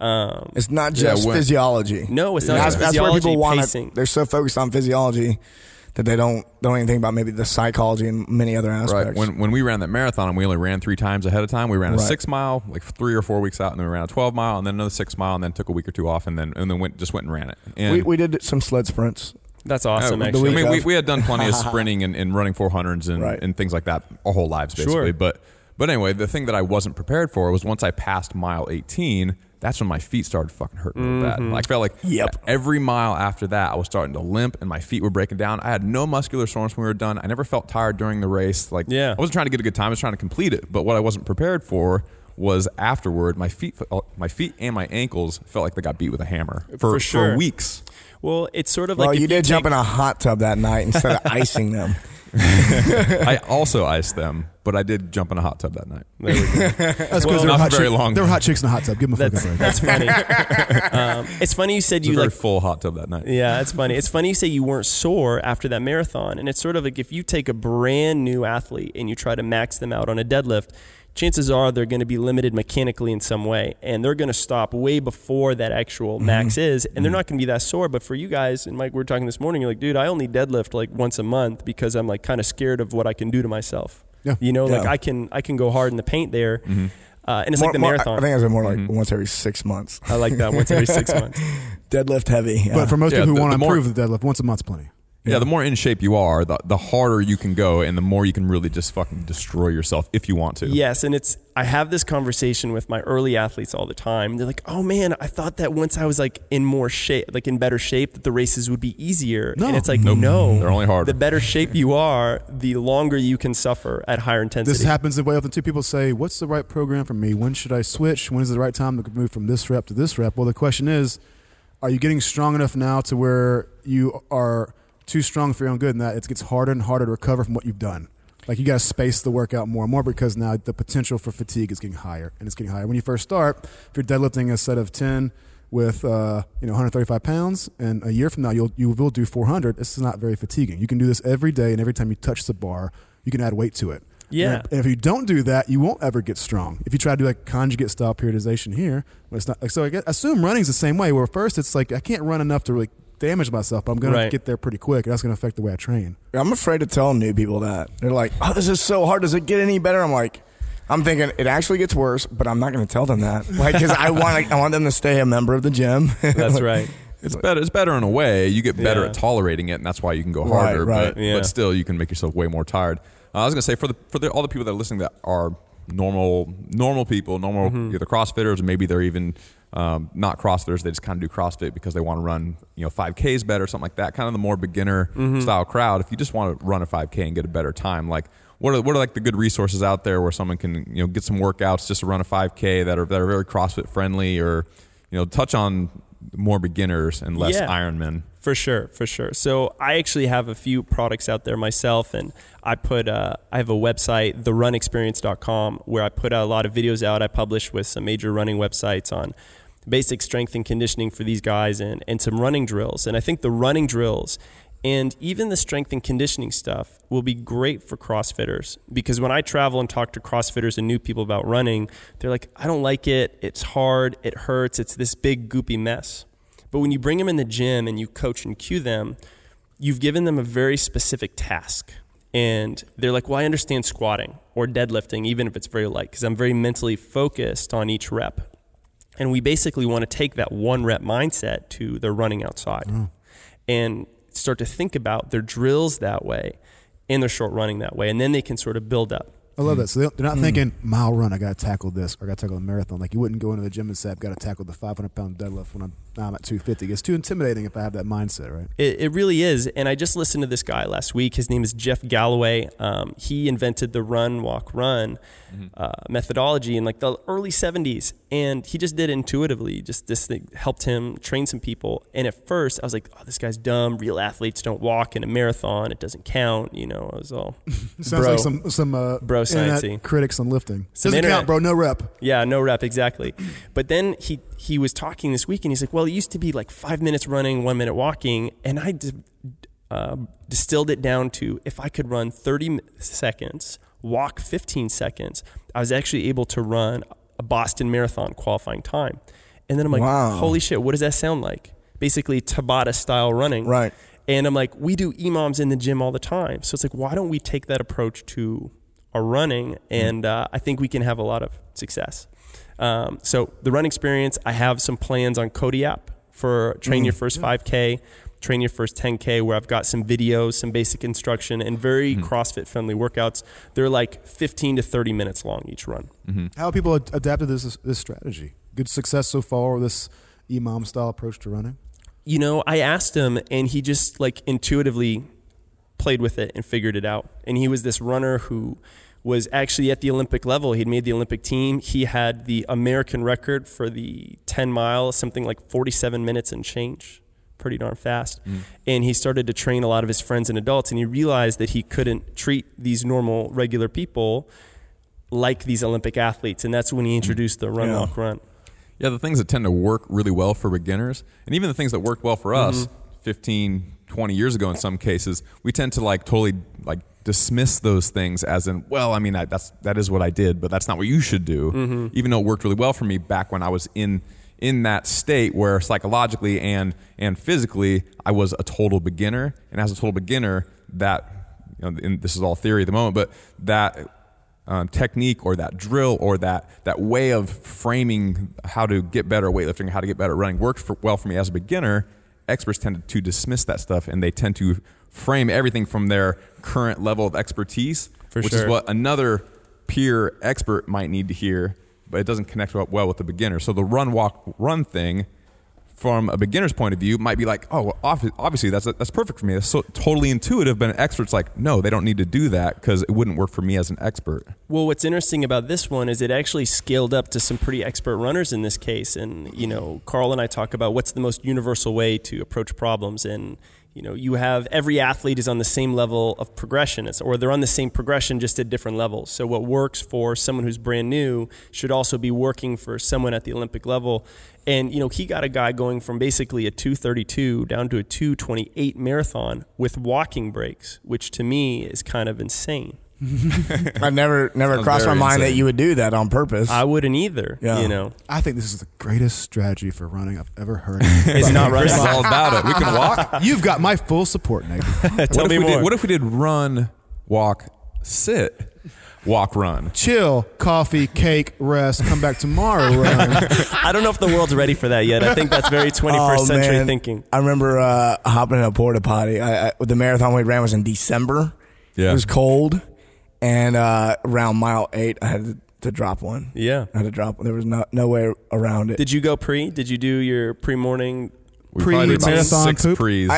It's not just physiology. No, it's not just physiology. That's where people want pacing. They're so focused on physiology that they don't even think about maybe the psychology and many other aspects. Right. When we ran that marathon, and we only ran 3 times ahead of time. We ran a 6 mile, like 3 or 4 weeks out, and then we ran a 12 mile, and then another 6 mile, and then took a week or 2 off, and then went and ran it. And we did some sled sprints. That's awesome, actually. I mean, we had done plenty of sprinting and running 400s and things like that our whole lives, basically. Sure. But anyway, the thing that I wasn't prepared for was once I passed mile 18, that's when my feet started fucking hurting real bad. I felt like every mile after that, I was starting to limp and my feet were breaking down. I had no muscular soreness when we were done. I never felt tired during the race. I wasn't trying to get a good time. I was trying to complete it. But what I wasn't prepared for was afterward, my feet and my ankles felt like they got beat with a hammer for weeks. Well, it's sort of like... Well, you did jump in a hot tub that night instead of icing them. I also iced them, but I did jump in a hot tub that night. There we go. That's because there were hot chicks in the hot tub. Give them a fucking break. That's funny. It's funny you said you very full hot tub that night. Yeah, it's funny. It's funny you say you weren't sore after that marathon, and it's sort of like if you take a brand new athlete and you try to max them out on a deadlift, chances are they're going to be limited mechanically in some way, and they're going to stop way before that actual max is, and they're not going to be that sore. But for you guys, and Mike, we were talking this morning, you're like, dude, I only deadlift like once a month because I'm like kind of scared of what I can do to myself. Yeah. You know, like I can go hard in the paint there. And it's like the marathon. I think it's more like once every 6 months. I like that, once every 6 months. Deadlift heavy. Yeah. But for most people who want to improve the deadlift, once a month's plenty. Yeah, the more in shape you are, the harder you can go, and the more you can really just fucking destroy yourself if you want to. Yes, and I have this conversation with my early athletes all the time. They're like, "Oh man, I thought that once I was like in more shape, like in better shape, that the races would be easier." No. And it's like, Nope. no, They're only harder. The better shape you are, the longer you can suffer at higher intensity. This happens way often too. People say, "What's the right program for me? When should I switch? When is the right time to move from this rep to this rep?" Well, the question is, are you getting strong enough now to where you are too strong for your own good, and that it gets harder and harder to recover from what you've done? Like, you got to space the workout more and more, because now the potential for fatigue is getting higher, and it's getting higher. When you first start, if you're deadlifting a set of 10 with 135 pounds, and a year from now you will do 400, this is not very fatiguing. You can do this every day, and every time you touch the bar, you can add weight to it. Yeah. And if you don't do that, you won't ever get strong. If you try to do like conjugate style periodization here, when it's not. So I assume running's the same way, where first it's like, I can't run enough to really damage myself, but I'm going to get there pretty quick, and that's going to affect the way I train. I'm afraid to tell new people that. They're like, "Oh, this is so hard. Does it get any better?" I'm thinking it actually gets worse, but I'm not going to tell them that, like, because I want them to stay a member of the gym. That's right. It's better in a way. You get better at tolerating it, and that's why you can go harder. Right. But still, you can make yourself way more tired. I was gonna say, for all the people that are listening that are normal people, either CrossFitters, or maybe they're even not CrossFitters. They just kind of do CrossFit because they want to run 5Ks better, something like that. Kind of the more beginner style crowd. If you just want to run a 5K and get a better time, like what are like the good resources out there where someone can get some workouts just to run a 5K that are very CrossFit friendly, or touch on more beginners and less Ironmen. For sure. So I actually have a few products out there myself, and I have a website, therunexperience.com, where I put a lot of videos out. I publish with some major running websites on basic strength and conditioning for these guys, and some running drills. And I think the running drills and even the strength and conditioning stuff will be great for CrossFitters, because when I travel and talk to CrossFitters and new people about running, they're like, "I don't like it. It's hard. It hurts. It's this big goopy mess." But when you bring them in the gym and you coach and cue them, you've given them a very specific task. And they're like, "Well, I understand squatting or deadlifting, even if it's very light, because I'm very mentally focused on each rep." And we basically want to take that one rep mindset to their running outside and start to think about their drills that way and their short running that way. And then they can sort of build up. I love that. So they're not thinking, mile run, I got to tackle this, or I got to tackle a marathon. Like, you wouldn't go into the gym and say, "I've got to tackle the 500-pound deadlift when I'm at 250. It's too intimidating if I have that mindset, right? It really is. And I just listened to this guy last week. His name is Jeff Galloway. He invented the run, walk, run methodology in like the early 70s. And he just did it intuitively. Just this thing helped him train some people. And at first I was like, "Oh, this guy's dumb. Real athletes don't walk in a marathon. It doesn't count." I was all Sounds like some bro internet sciencey critics on lifting. Some Doesn't count, bro. No rep. Yeah, no rep, exactly. But then he was talking this week, and he's like, "Well, it used to be like 5 minutes running, 1 minute walking." And I distilled it down to, if I could run 30 seconds, walk 15 seconds, I was actually able to run a Boston Marathon qualifying time. And then I'm like, wow. Holy shit, what does that sound like? Basically Tabata style running. Right. And I'm like, we do EMOMs in the gym all the time. So it's like, why don't we take that approach to our running? And I think we can have a lot of success. So the Run Experience, I have some plans on Cody app for train your first 5K, train your first 10K, where I've got some videos, some basic instruction, and very CrossFit friendly workouts. They're like 15 to 30 minutes long each run. How have people adapted this strategy? Good success so far with this EMOM style approach to running? I asked him, and he just like intuitively played with it and figured it out. And he was this runner who was actually at the Olympic level. He'd made the Olympic team. He had the American record for the 10 miles, something like 47 minutes and change. Pretty darn fast. And he started to train a lot of his friends and adults, and he realized that he couldn't treat these normal, regular people like these Olympic athletes. And that's when he introduced the run, walk, run. Yeah, the things that tend to work really well for beginners, and even the things that worked well for us 15, 20 years ago in some cases, we tend to totally dismiss those things as in, well, I mean, that is what I did, but that's not what you should do. Even though it worked really well for me back when I was in that state where psychologically and physically I was a total beginner. And as a total beginner, that, and this is all theory at the moment, but that technique or that drill or that way of framing how to get better at weightlifting, how to get better at running worked well for me as a beginner. experts tend to dismiss that stuff, and they tend to frame everything from their current level of expertise, which is what another peer expert might need to hear, but it doesn't connect well with the beginner. So the run, walk, run thing, from a beginner's point of view, might be like, oh, well, obviously that's perfect for me. That's so totally intuitive. But an expert's like, no, they don't need to do that because it wouldn't work for me as an expert. Well, what's interesting about this one is it actually scaled up to some pretty expert runners in this case. And, Carl and I talk about what's the most universal way to approach problems. And, you have every athlete is on the same level of progression, or they're on the same progression just at different levels. So what works for someone who's brand new should also be working for someone at the Olympic level. And, he got a guy going from basically a 2:32 down to a 2:28 marathon with walking breaks, which to me is kind of insane. I never crossed my mind that you would do that on purpose. I wouldn't either. I think this is the greatest strategy for running I've ever heard. It's not running. Chris is all about it. We can walk. You've got my full support, Nate. Tell me more. What if we did run, walk, sit, walk, run? Chill, coffee, cake, rest, come back tomorrow, run. I don't know if the world's ready for that yet. I think that's very 21st century thinking. I remember hopping in a porta potty. The marathon we ran was in December. Yeah. It was cold. And around mile 8, I had to drop one. Yeah. I had to drop one. There was no way around it. Did you go pre? Did you do your pre-morning? Pre-marathon six poop? pre's.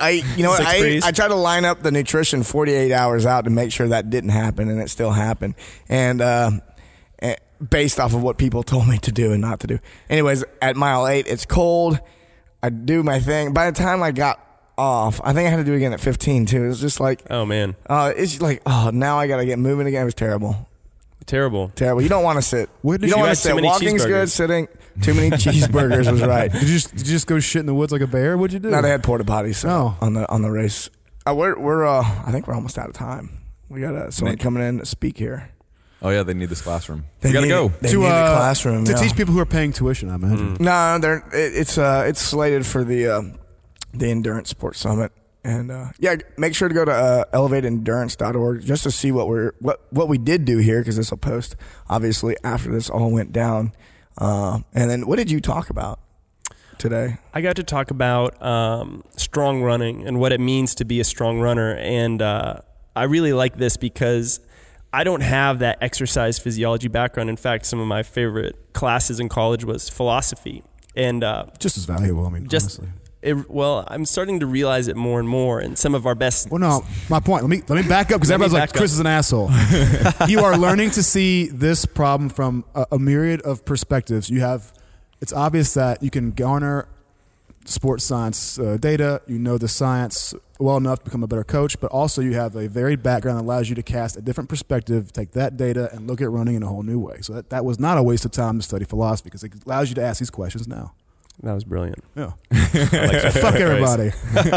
I try to line up the nutrition 48 hours out to make sure that didn't happen, and it still happened. And based off of what people told me to do and not to do. Anyways, at mile 8, it's cold. I do my thing. By the time I got off, I think I had to do it again at 15 too. It was just like, oh man, it's like, now I gotta get moving again. It was terrible. You don't want to sit. You don't want to sit. Walking's good. Sitting, too many cheeseburgers was right. Did you just go shit in the woods like a bear? What'd you do? No, they had porta potties on the race. We're I think we're almost out of time. We got someone coming in to speak here. Oh yeah, they need this classroom. They gotta go They need the classroom to teach people who are paying tuition. I imagine. No, it's slated for the Endurance Sports Summit, and make sure to go to elevateendurance.org just to see what we did do here, because this will post obviously after this all went down. And then what did you talk about today? I got to talk about strong running and what it means to be a strong runner, and I really like this because I don't have that exercise physiology background. In fact, some of my favorite classes in college was philosophy, and just as valuable. I mean, honestly. I'm starting to realize it more and more, and some of our best. Well, no, my point. Let me back up, because everybody's like, Chris is an asshole. You are learning to see this problem from a myriad of perspectives. It's obvious that you can garner sports science data. You know the science well enough to become a better coach, but also you have a varied background that allows you to cast a different perspective, take that data, and look at running in a whole new way. So that was not a waste of time to study philosophy, because it allows you to ask these questions now. That was brilliant. Yeah. Fuck everybody.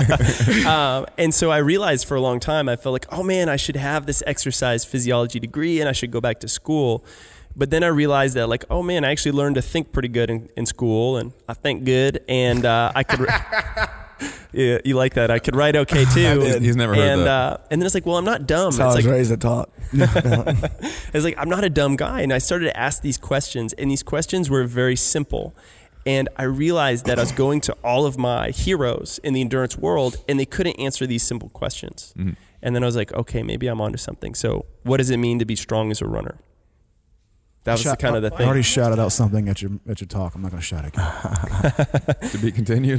And so I realized for a long time, I felt like, oh man, I should have this exercise physiology degree and I should go back to school. But then I realized that, like, oh man, I actually learned to think pretty good in school, and I think good, and I could. Yeah, you like that? I could write okay too. He's never heard that. And then it's like, well, I'm not dumb. That's how I was raised to talk. It's like, I'm not a dumb guy, and I started to ask these questions, and these questions were very simple. And I realized that I was going to all of my heroes in the endurance world, and they couldn't answer these simple questions. Mm-hmm. And then I was like, okay, maybe I'm onto something. So what does it mean to be strong as a runner? That was kind of the thing. I already shouted out something at your talk. I'm not going to shout again. To be continued.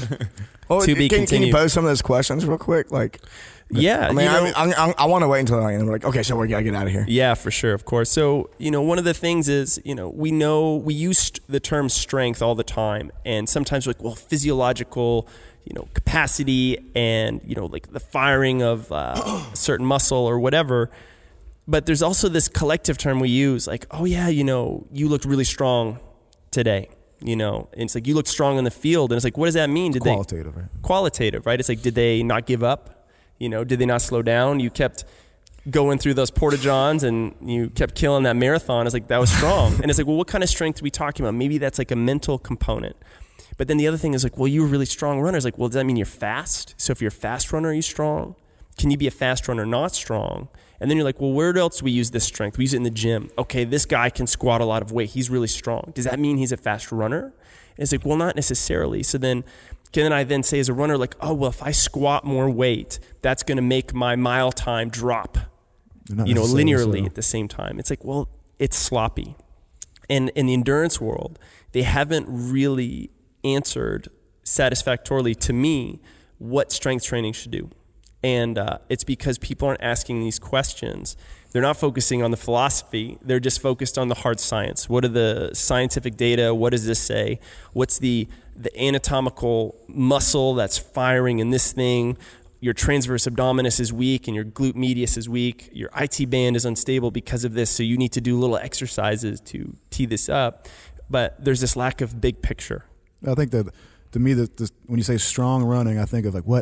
Can you pose some of those questions real quick? Yeah. I mean, I want to wait until I am like, okay, so we got to get out of here. Yeah, for sure, of course. So, one of the things is, we use the term strength all the time. And sometimes we're like, well, physiological, capacity and, like the firing of a certain muscle or whatever. But there's also this collective term we use, like, oh yeah, you looked really strong today. And it's like, you looked strong in the field, and it's like, what does that mean? Qualitative, right? It's like, did they not give up? Did they not slow down? You kept going through those porta johns and you kept killing that marathon. It's like, that was strong. And it's like, well, what kind of strength are we talking about? Maybe that's like a mental component. But then the other thing is like, well, you were a really strong runner. It's like, well, does that mean you're fast? So if you're a fast runner, are you strong? Can you be a fast runner not strong? And then you're like, well, where else do we use this strength? We use it in the gym. Okay, this guy can squat a lot of weight. He's really strong. Does that mean he's a fast runner? And it's like, well, not necessarily. So then Can I then say as a runner, like, oh, well, if I squat more weight, that's going to make my mile time drop, linearly at the same time? It's like, well, it's sloppy. And in the endurance world, they haven't really answered satisfactorily to me what strength training should do. And it's because people aren't asking these questions. They're not focusing on the philosophy. They're just focused on the hard science. What are the scientific data? What does this say? What's the anatomical muscle that's firing in this thing? Your transverse abdominis is weak and your glute medius is weak. Your IT band is unstable because of this, so you need to do little exercises to tee this up. But there's this lack of big picture. I think that, to me, when you say strong running, I think of like what,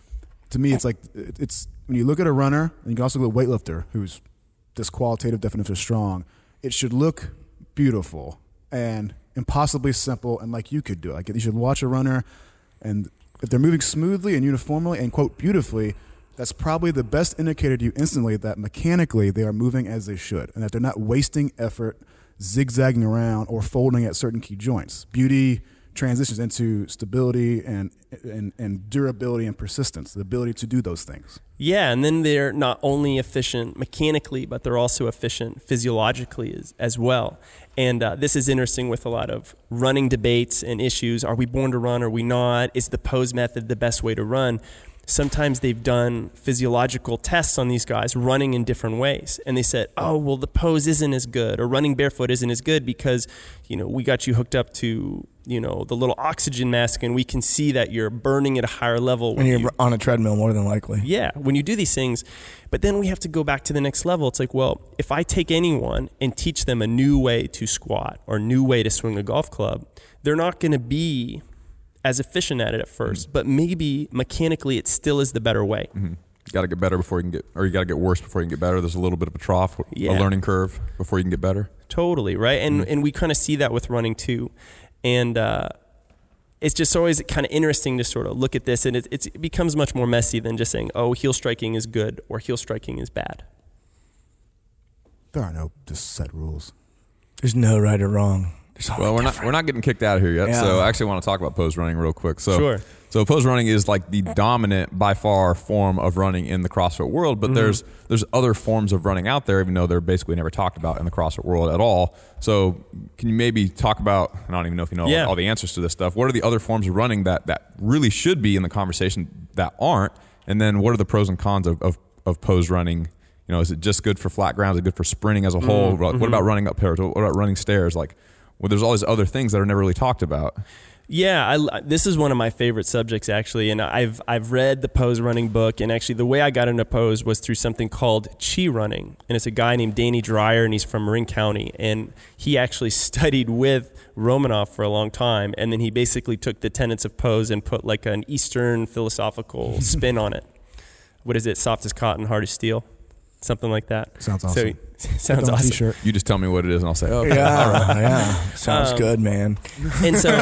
to me, it's like, it's when you look at a runner, and you can also look at a weightlifter who's this qualitative definition of strong, it should look beautiful and impossibly simple and like you could do it. Like you should watch a runner, and if they're moving smoothly and uniformly and, quote, beautifully, that's probably the best indicator to you instantly that mechanically they are moving as they should and that they're not wasting effort zigzagging around or folding at certain key joints. Beauty transitions into stability and durability and persistence, the ability to do those things. Yeah, and then they're not only efficient mechanically, but they're also efficient physiologically as well. And this is interesting with a lot of running debates and issues. Are we born to run? Are we not? Is the pose method the best way to run? Sometimes they've done physiological tests on these guys running in different ways. And they said, oh, well, the pose isn't as good, or running barefoot isn't as good because, we got you hooked up to, the little oxygen mask, and we can see that you're burning at a higher level. When you're on a treadmill, more than likely. Yeah, when you do these things. But then we have to go back to the next level. It's like, well, if I take anyone and teach them a new way to squat or a new way to swing a golf club, they're not going to be as efficient at it at first, but maybe mechanically it still is the better way. Mm-hmm. You got to get better before you can get, or you got to get worse before you can get better. There's a little bit of a trough, a learning curve before you can get better. Totally, right? And we kind of see that with running too. And it's just always kind of interesting to sort of look at this, and it becomes much more messy than just saying, oh, heel striking is good or heel striking is bad. There are no just set rules. There's no right or wrong. Well, we're not getting kicked out of here yet, so I actually want to talk about pose running real quick. Sure. So pose running is like the dominant, by far, form of running in the CrossFit world, but there's other forms of running out there, even though they're basically never talked about in the CrossFit world at all. So can you maybe talk about, I don't even know if you know all the answers to this stuff, what are the other forms of running that really should be in the conversation that aren't? And then what are the pros and cons of pose running? Is it just good for flat ground? Is it good for sprinting as a whole? What about running uphill? What about running stairs? Well, there's all these other things that are never really talked about. Yeah, this is one of my favorite subjects, actually, and I've read the pose running book, and actually the way I got into pose was through something called Chi Running, and it's a guy named Danny Dreyer, and he's from Marin County, and he actually studied with Romanov for a long time, and then he basically took the tenets of pose and put like an Eastern philosophical spin on it. What is it? Soft as cotton, hard as steel? Something like that. Sounds awesome. Sounds awesome. T-shirt. You just tell me what it is and I'll say, okay. Yeah. Sounds good, man. And so,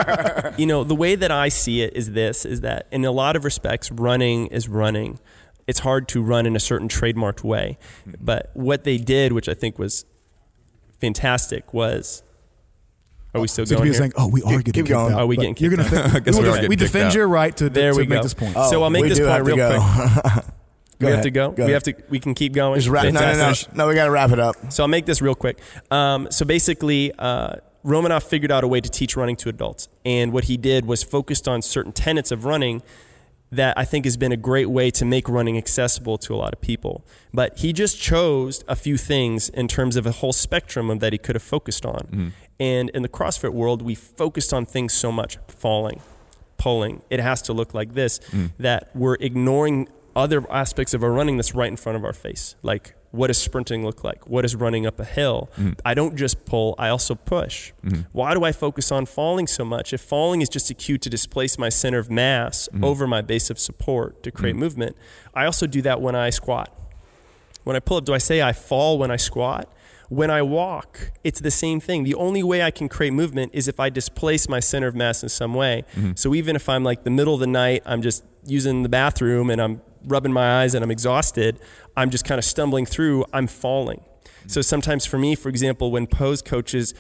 the way that I see it is that in a lot of respects, running is running. It's hard to run in a certain trademarked way. But what they did, which I think was fantastic, was... Are we still going here? Saying, we are getting kicked out. Are we getting kicked out? We defend your right to make this point. So I'll make this point real quick. We have to go. We can keep going. No, we got to wrap it up. So I'll make this real quick. So basically, Romanov figured out a way to teach running to adults. And what he did was focused on certain tenets of running that I think has been a great way to make running accessible to a lot of people. But he just chose a few things in terms of a whole spectrum of that he could have focused on. Mm-hmm. And in the CrossFit world, we focused on things so much, falling, pulling. It has to look like this, that we're ignoring other aspects of our running that's right in front of our face. Like, what does sprinting look like? What is running up a hill? I don't just pull, I also push. Why do I focus on falling so much? If falling is just a cue to displace my center of mass over my base of support to create movement, I also do that when I squat. When I pull up, do I say I fall when I squat? When I walk, it's the same thing. The only way I can create movement is if I displace my center of mass in some way. So even if I'm like the middle of the night, I'm just using the bathroom and I'm rubbing my eyes and I'm exhausted, I'm just kind of stumbling through, I'm falling. So sometimes for me, for example, when pose coaches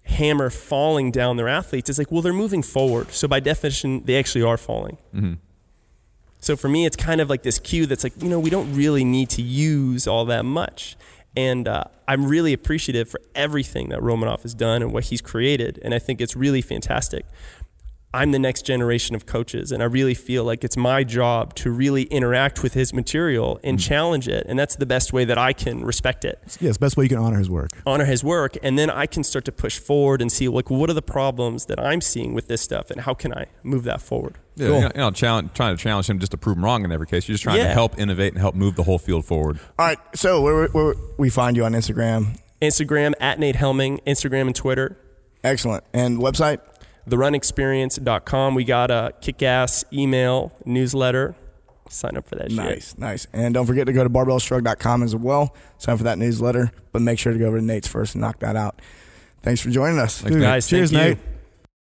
hammer falling down their athletes. It's like, well, they're moving forward. So by definition, they actually are falling. Mm-hmm. So for me, it's kind of like this cue that's like, we don't really need to use all that much. And I'm really appreciative for everything that Romanov has done and what he's created. And I think it's really fantastic. I'm the next generation of coaches, and I really feel like it's my job to really interact with his material and challenge it. And that's the best way that I can respect it. Yeah, it's the best way you can honor his work. Honor his work, and then I can start to push forward and see, like, what are the problems that I'm seeing with this stuff, and how can I move that forward? Yeah, Cool. trying to challenge him just to prove him wrong in every case. You're just trying to help innovate and help move the whole field forward. All right, so where we find you on Instagram? Instagram, @Nate Helming, Instagram and Twitter. Excellent. And website? TheRunExperience.com. We got a kick-ass email newsletter. Sign up for that shit. Nice. And don't forget to go to barbellshrug.com as well. Sign up for that newsletter, but make sure to go over to Nate's first and knock that out. Thanks for joining us. Thanks, guys. Cheers, thank you. Nate.